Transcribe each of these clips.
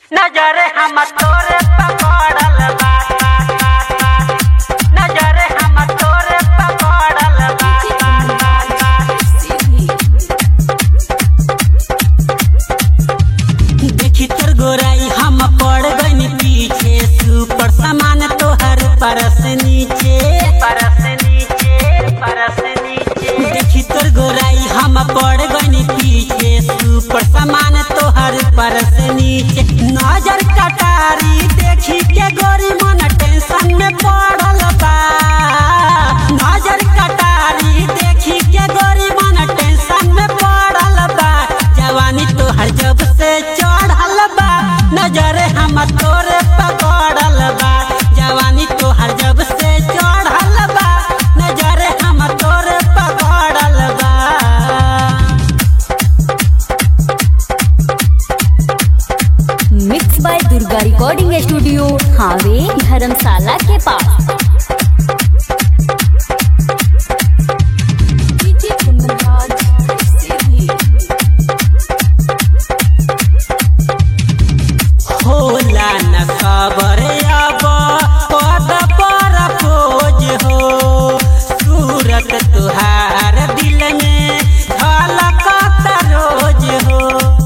नजर हम तोरे पकड़ल बा, नजर हम तोरे पकड़ल बा। देखी तोर गोराई हम पड़ गइनी पीछे, सुपर सामान तोहर परस नीचे, परस नीचे, परस नीचे। देखी तोर गोराई हम पड़ गइनी पीछे, सुपर सामान तोहर परस नीचे। नजर कटारी देखी के गोरी मन टेंशन में पड़ल बा, नजर कटारी देखी के गोरी मन टेंशन में पड़ल बा। जवानी तोहर जब से चढ़ल बा, नजर हम तोरे पकड़ल बा। जवानी तोहर जब से चढ़ल बा, नजर हम तोरे पकड़ल बा। Mix by Durga recording studio, हावे धर्मशाला के पास। होला न खबर अब पद पर खोज हो, सूरत तुहार दिल में झलकत रोज हो,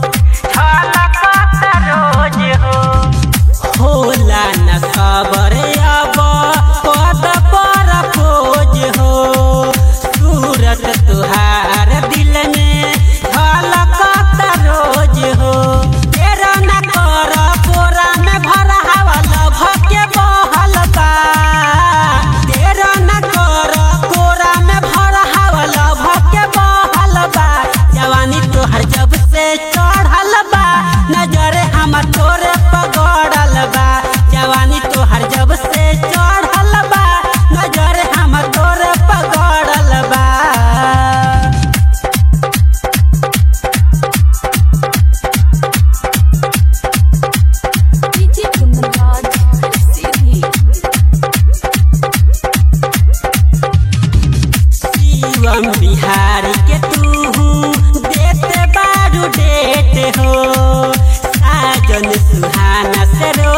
झलकत रोज हो। होला न खबर अब पद पर खोज हो, सूरत तुहार दिल में झलकत रोज हो। तेरा न कर कोरा में भरा हवा लभ के बहल बा, तेरा न कर कोरा में भरा हवा लभ के बहल बा। जवानी तोहर जब से चढ़ल बा, नजर हम तोरे पकड़ल बा। जवानी तोहर जब से चढ़ल बा, नजर हम तोरे पकड़ल बा। शिवम बिहारी के तू देते बारू डेट हो, साजन सुहाना से रो